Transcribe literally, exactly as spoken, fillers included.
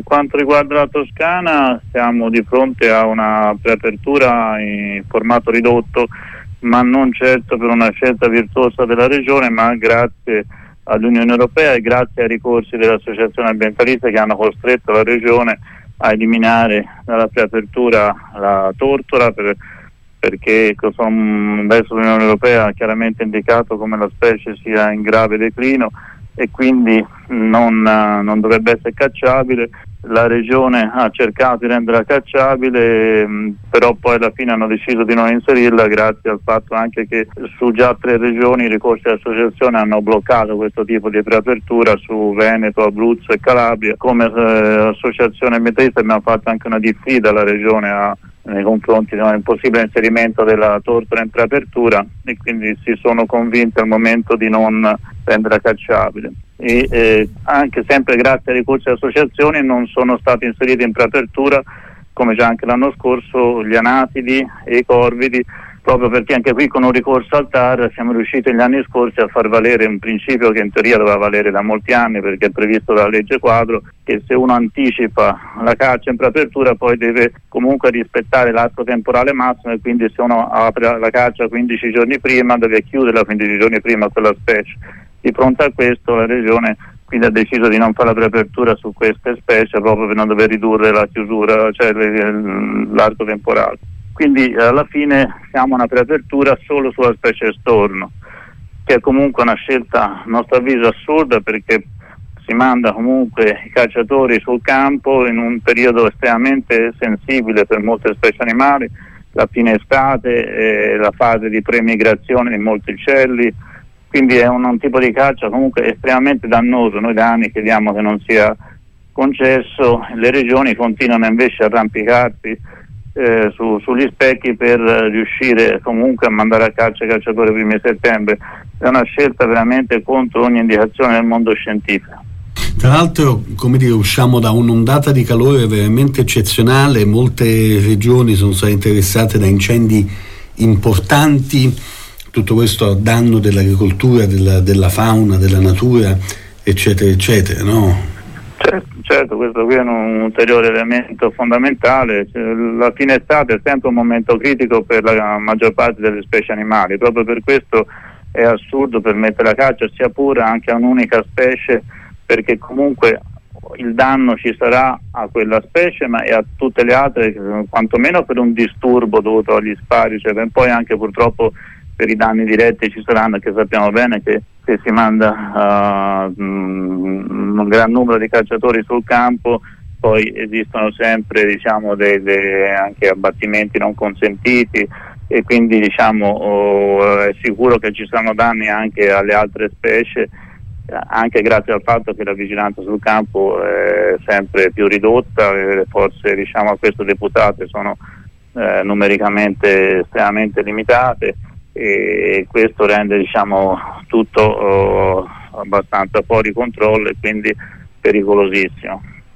Per quanto riguarda la Toscana, siamo di fronte a una preapertura in formato ridotto, ma non certo per una scelta virtuosa della Regione, ma grazie all'Unione Europea e grazie ai ricorsi delle associazioni ambientaliste che hanno costretto la Regione a eliminare dalla preapertura la tortora, per, perché adesso l'Unione Europea ha chiaramente indicato come la specie sia in grave declino e quindi non, non dovrebbe essere cacciabile. La Regione ha cercato di renderla cacciabile, mh, però poi alla fine hanno deciso di non inserirla grazie al fatto anche che su già tre regioni i ricorsi dell'associazione hanno bloccato questo tipo di preapertura, su Veneto, Abruzzo e Calabria. Come eh, associazione ambientalista abbiamo fatto anche una diffida alla Regione a, nei confronti di un possibile inserimento della tortora in preapertura e quindi si sono convinti al momento di non renderla cacciabile. E eh, anche sempre grazie ai ricorsi delle associazioni non sono stati inseriti in preapertura, come già anche l'anno scorso, gli anatidi e i corvidi, proprio perché anche qui con un ricorso al T A R siamo riusciti negli anni scorsi a far valere un principio che in teoria doveva valere da molti anni, perché è previsto dalla legge quadro, che se uno anticipa la caccia in preapertura poi deve comunque rispettare l'arco temporale massimo, e quindi se uno apre la caccia quindici giorni prima deve chiuderla quindici giorni prima quella specie. Di fronte a questo la Regione quindi ha deciso di non fare la preapertura su queste specie proprio per non dover ridurre la chiusura, cioè l'arco temporale. Quindi alla fine siamo a una preapertura solo sulla specie storno, che è comunque una scelta a nostro avviso assurda, perché si manda comunque i cacciatori sul campo in un periodo estremamente sensibile per molte specie animali, la fine estate, eh, la fase di premigrazione di molti uccelli. Quindi è un, un tipo di caccia comunque estremamente dannoso. Noi da anni chiediamo che non sia concesso, le regioni continuano invece a arrampicarsi eh, su, sugli specchi per riuscire comunque a mandare a caccia i cacciatori primi di settembre. È una scelta veramente contro ogni indicazione del mondo scientifico. Tra l'altro, come dire, usciamo da un'ondata di calore veramente eccezionale, molte regioni sono state interessate da incendi importanti. Tutto questo a danno dell'agricoltura, della, della fauna, della natura, eccetera, eccetera, no? Certo, certo, questo qui è un ulteriore elemento fondamentale. La fine estate è sempre un momento critico per la maggior parte delle specie animali, proprio per questo è assurdo permettere la caccia, sia pure anche a un'unica specie, perché comunque il danno ci sarà a quella specie ma e a tutte le altre, quantomeno per un disturbo dovuto agli spari, cioè poi anche purtroppo per i danni diretti ci saranno, che sappiamo bene che se si manda uh, un gran numero di cacciatori sul campo poi esistono sempre diciamo dei, dei anche abbattimenti non consentiti e quindi diciamo oh, è sicuro che ci saranno danni anche alle altre specie, anche grazie al fatto che la vigilanza sul campo è sempre più ridotta e le forze diciamo a questo deputate sono eh, numericamente estremamente limitate, e questo rende diciamo tutto oh, abbastanza fuori controllo e quindi pericolosissimo.